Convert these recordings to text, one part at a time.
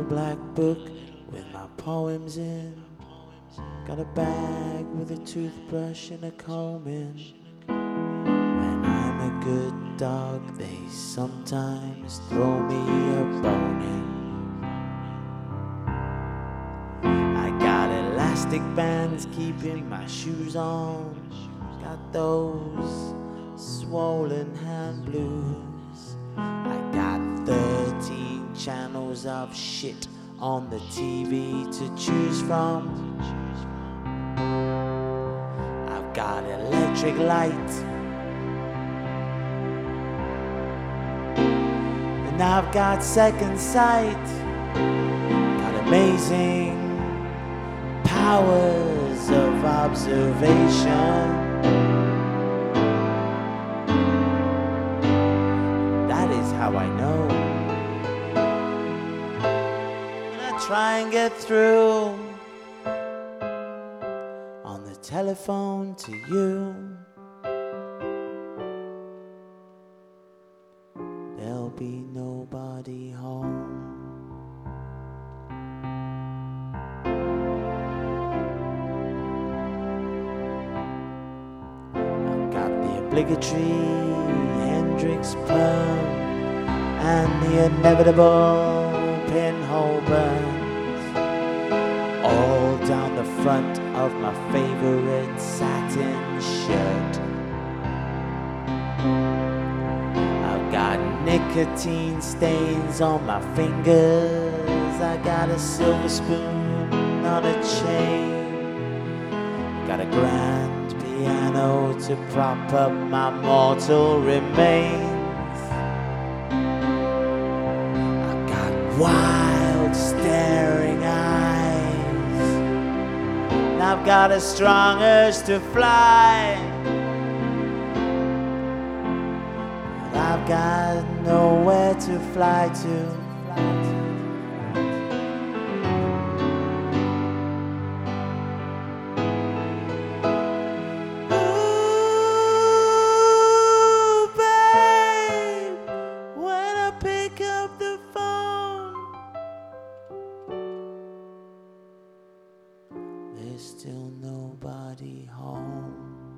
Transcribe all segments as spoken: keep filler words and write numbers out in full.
black book with my poems in. Got a bag with a toothbrush and a comb in. When I'm a good dog, they sometimes throw me a bone in. I got elastic bands keeping my shoes on. Got those swollen hand blues. I got thirteen channels of shit on the T V to choose from. I've got electric light, and I've got second sight. Got amazing powers of observation. That is how I know. And I try and get through on the telephone to you. There'll be nobody home. I've got the obligatory Hendrix perm and the inevitable pinhole burns all down the front of my favorite satin shirt. I've got nicotine stains on my fingers. I got a silver spoon on a chain. Got a grand piano to prop up my mortal remains. I've got wild staring eyes, and I've got a strong urge to fly, but I've got nowhere to fly to. Ooh, babe, when I pick up the phone, there's still nobody home.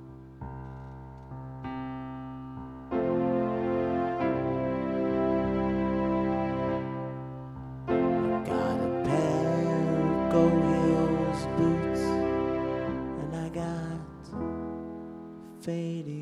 I've got a pair of Go Heels boots, and I got faded